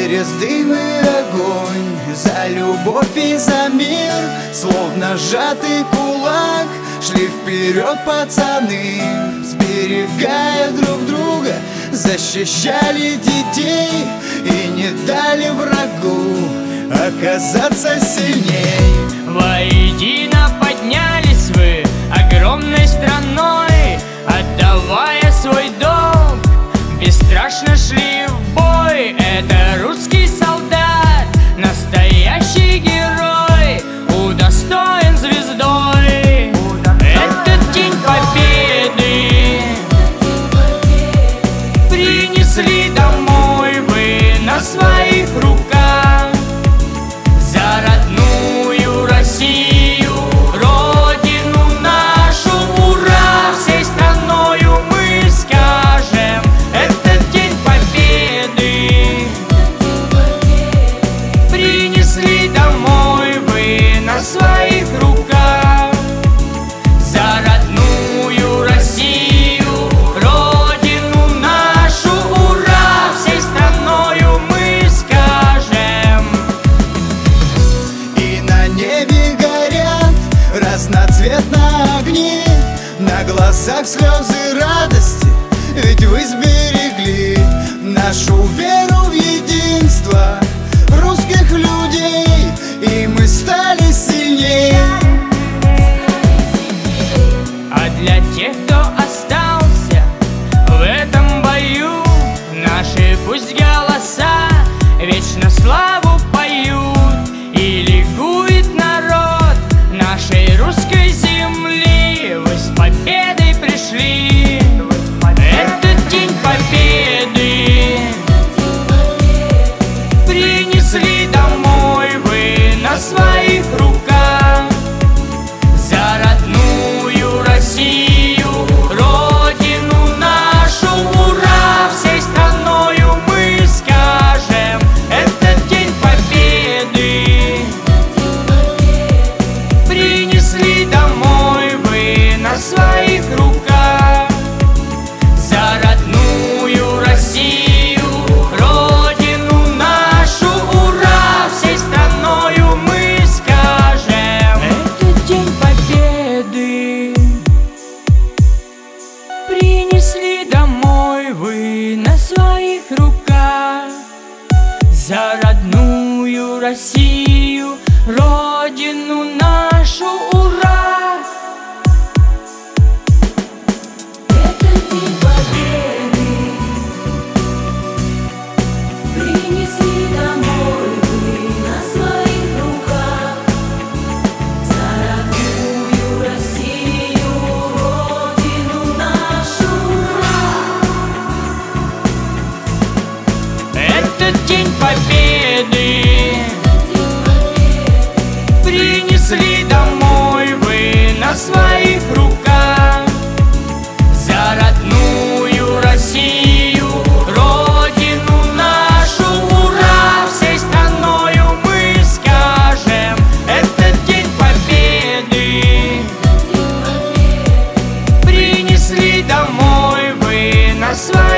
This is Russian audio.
Через дым и огонь, за любовь и за мир, словно сжатый кулак, шли вперед пацаны, сберегая друг друга, защищали детей и не дали врагу оказаться сильней. Воедино поднялись вы огромной страной, отдавая свой долг, бесстрашно шли в бой. Это русский солдат, настоящий герой, удостоен звездой. Этот день победы принесли домой вы на своих руках. За родную Россию, родину нашу, ура! Всей страною мы скажем: этот день победы принесли домой вы на своих руках. За родную Россию, родину нашу, ура! Всей страною мы скажем. И на небе горят разноцветные огни, на глазах слезы радости, ведь вы сберегли нашу веру в единство русских людей, и мы стали сильнее. А для тех, кто остался в этом бою, наши пусть голоса вечно славу поют, и ликует народ нашей русской земли. Вы с победой пришли. Этот день победы принесли домой вы на своих руках. За родную Россию, родину нашу, ура! Всей страною мы скажем: этот день победы принесли домой вы на своих руках. За родную Россию, родину нашу, ура! Всей страною мы скажем: этот день победы принесли домой вы на своих руках. За родную Россию, родину нашу, ура! Этот день победы принесли домой вы на своих руках. За родную Россию, родину нашу, ура! Этот день победы принесли домой вы на своих руках. За родную Россию, родину нашу, ура! Всей страною мы скажем: этот день победы принесли домой вы на своих